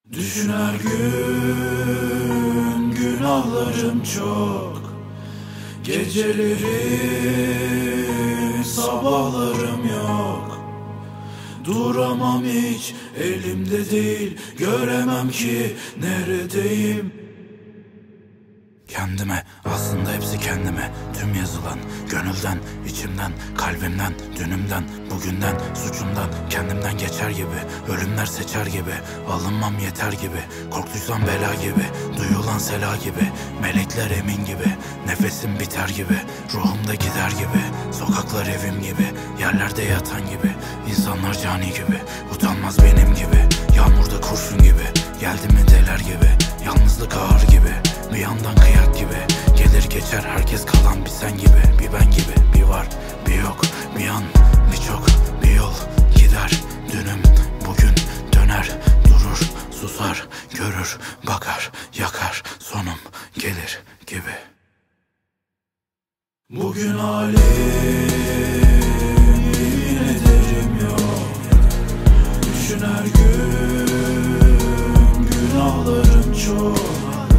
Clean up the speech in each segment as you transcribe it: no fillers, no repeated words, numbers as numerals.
Düşün her gün, günahlarım çok. Geceleri, sabahlarım yok. Duramam hiç, elimde değil. Göremem ki neredeyim. Kendime, aslında hepsi kendime. Tüm yazılan, gönülden, içimden, kalbimden, dünümden, bugünden, suçumdan, kendimden geçer gibi. Ölümler seçer gibi, alınmam yeter gibi. Korktuysam bela gibi, duyulan sela gibi. Melekler emin gibi, nefesim biter gibi. Ruhumda gider gibi, sokaklar evim gibi. Yerlerde yatan gibi, insanlar cani gibi. Utanmaz benim gibi, yağmurda kurşun gibi. Geldi mi deler gibi, yalnızlık ağır gibi. Bir yandan kıyak gibi, gelir geçer herkes kalan bir sen gibi. Bir ben gibi, bir var, bir yok, bir an, bir çok, bir yol gider. Dünüm, bugün döner, durur, susar, görür, bakar, yakar, sonum gelir gibi. Bugün halim yemin ederim yok. Düşün her gün, günahlarım çok.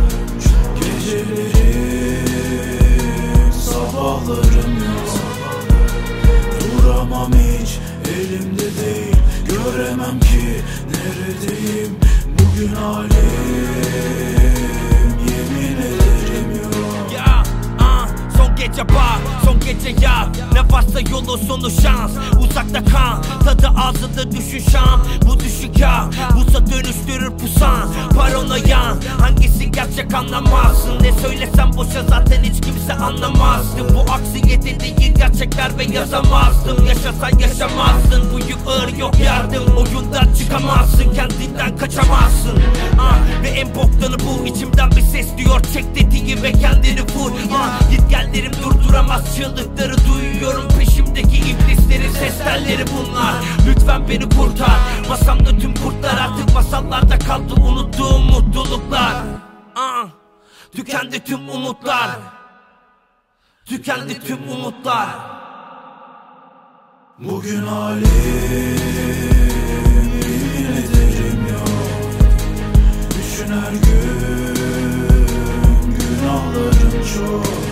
Gecelerim, sabahlarım yok. Duramam hiç, elimde değil. Göremem ki neredeyim. Bugün halim yemin ederim yok. Ya, son gece bak, son gece yak. Ne varsa yolun sonu şans. Uzakta kan, tadı ağzında düşün şan. Bu düşük ya, busa dönüştürür pusan. Paranoyan, hangisi gerçek anlamazsın. Ne söylesem boşa zaten hiç kimse anlamazdı. Bu aksiyete değil gerçekler ve yazamazdım. Yaşasan yaşamazdın, bu yük ağır yok yardım. Oyundan çıkamazsın, kendinden kaçamazsın. Ve en boktanı bu, içimden bir ses diyor çek dediği ve kendini vur. Git gel derim durduramaz, çığlıkları duyuyorum. Peşimdeki iblislerin ses telleri bunlar. Lütfen beni kurtar, masamda tüm kurtlar. Artık masallarda kaldı unuttuğum mutluluklar. Tükendi tüm umutlar. Tükendi tüm umutlar. Bugün halim yemin ederim yok. Düşün her gün, günahlarım çok.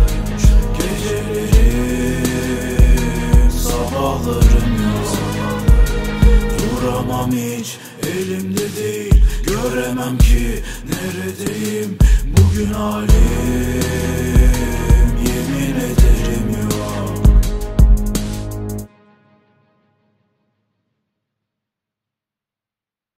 Gecelerim, sabahlarım yok. Duramam hiç, elimde değil. Göremem ki neredeyim. Bugün halim yemin ederim